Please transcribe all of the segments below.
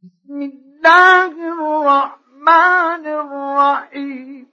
بسم الله الرحمن الرحيم.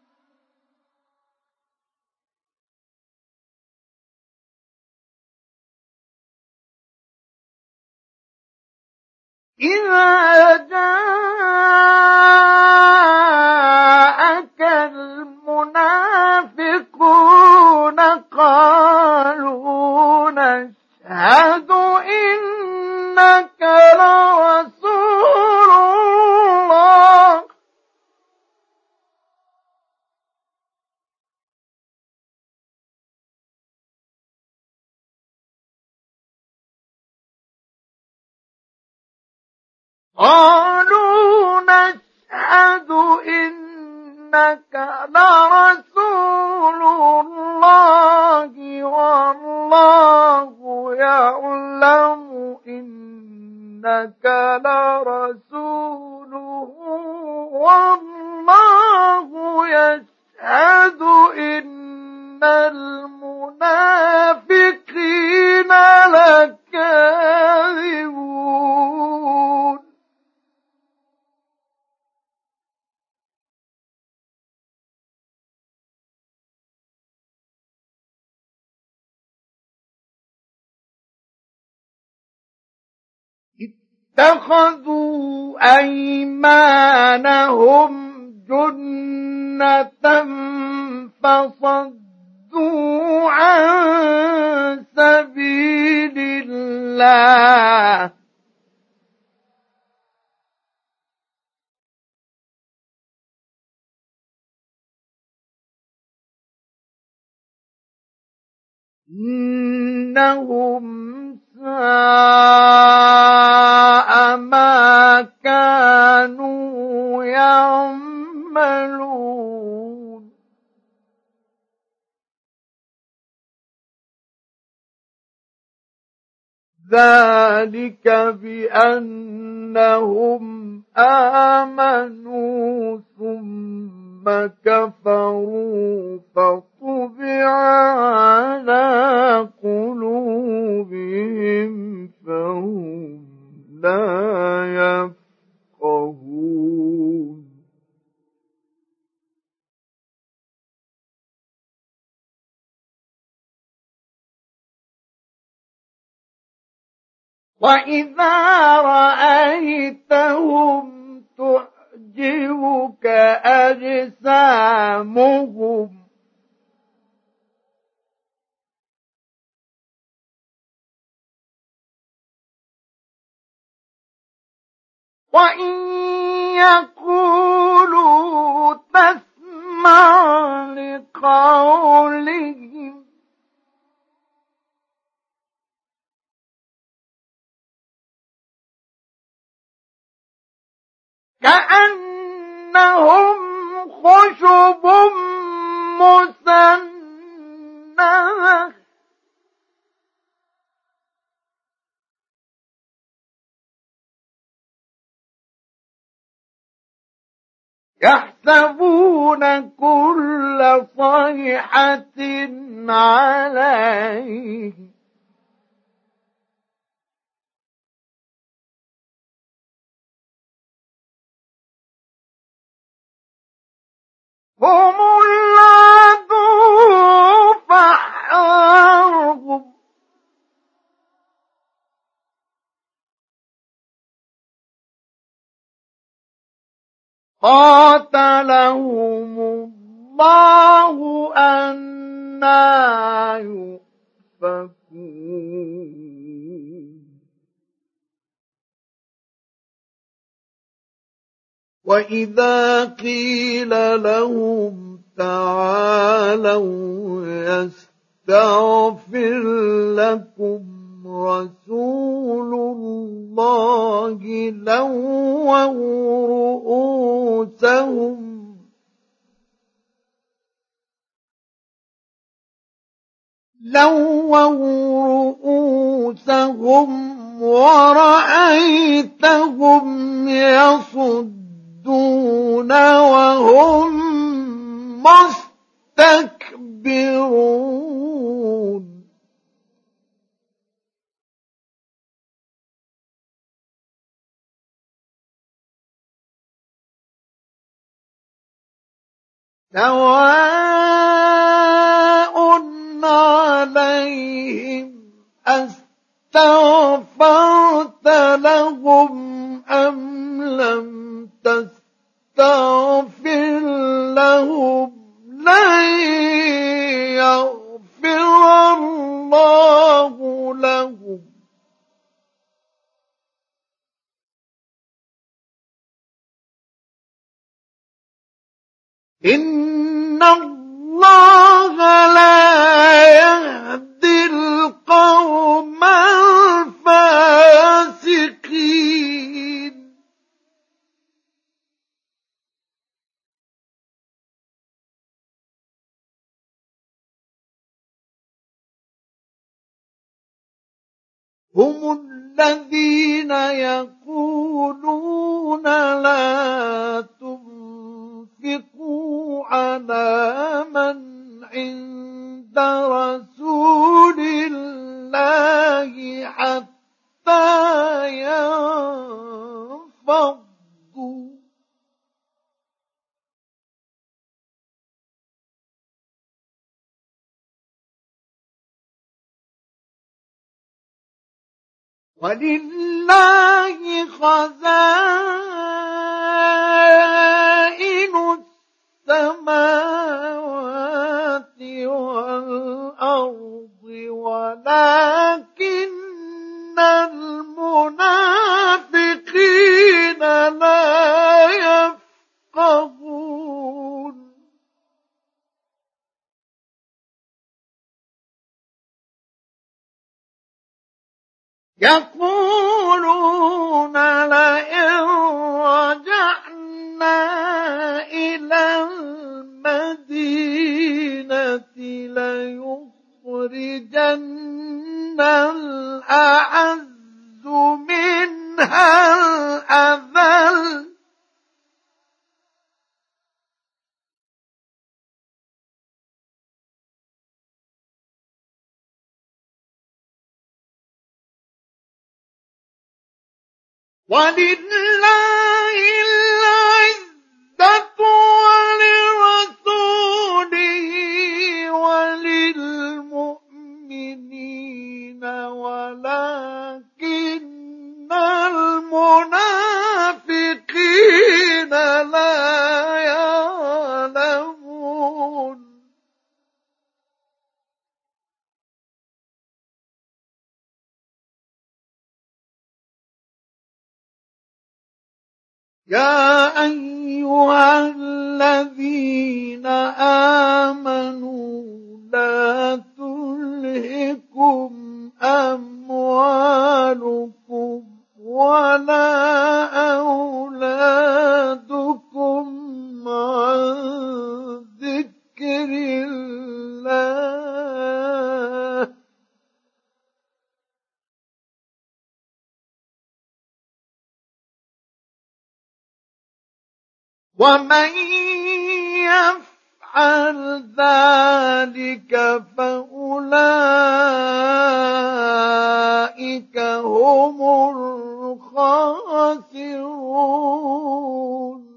إذا جاءك المنافقون قالوا نشهد إنك لرسول الله قالوا نشهد إنك لرسول الله والله يعلم إنك لرسوله والله يشهد إن المنافقين لكاذبون. اتخذوا أيمانهم جنة فصدوا عن سبيل الله إنهم ساء ما كانوا يعملون. ذلك بأنهم آمنوا ثم كفروا فطبع على قلوبهم فهم لا يفقهون. وإذا رأيتهم تعجبك أجسامهم وإن يقولوا تسمع لقولهم كأنهم خشب مسندة يحسبون كل صيحة عليه هم العدو فاحذرهم قاتلهم الله أنى يؤفكون. وإذا قيل لهم تعالوا يستغفر لكم رسول الله لووا رؤوسهم ورأيتهم يصدون وهم مستكبرون. سواء عليهم أستغفرت لهم أم لم تستغفر لهم لن يغفر الله لهم إن الله لا يهدي القوم الفاسقين هم الذين يقولون لا تنفقوا على من عند رسول الله حتى ينفضوا ولله خزائن السماوات والأرض ولكن المنافقين لا يفقهون يقولون لئن رجعنا إلى المدينة ليخرجن الأعز منها الأذل ولله العزة ولرسوله وللمؤمنين ولكن المنافقين لا يعلمون يا أيها الذين آمنوا لا تلهكم أموالكم ولا أولادكم عن ذكر الله ومن يفعل ذلك فأولئك هم الخاسرون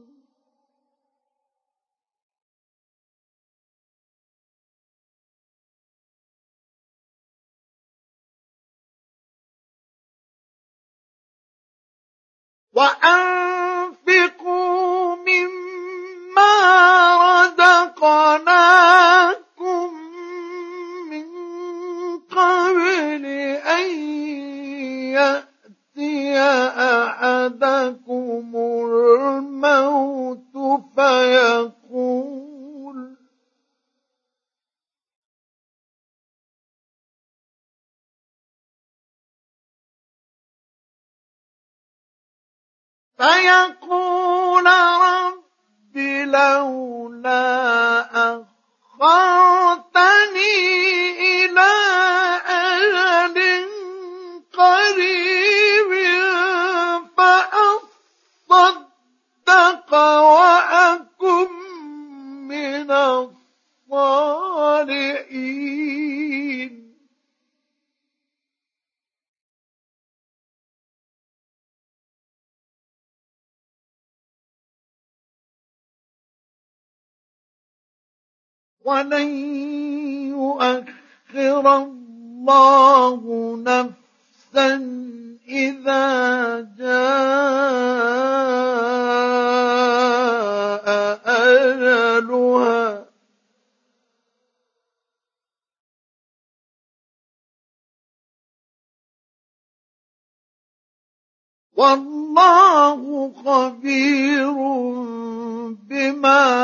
وأنفقوا مما رزقناكم من قبل أن يأتي أحدكم الموت فيقول رب لولا أخرتني إلى أجل قريب فأصدق وأكن من الصالحين ولن يؤخر الله نفسا إذا جاء أجلها والله خبير بما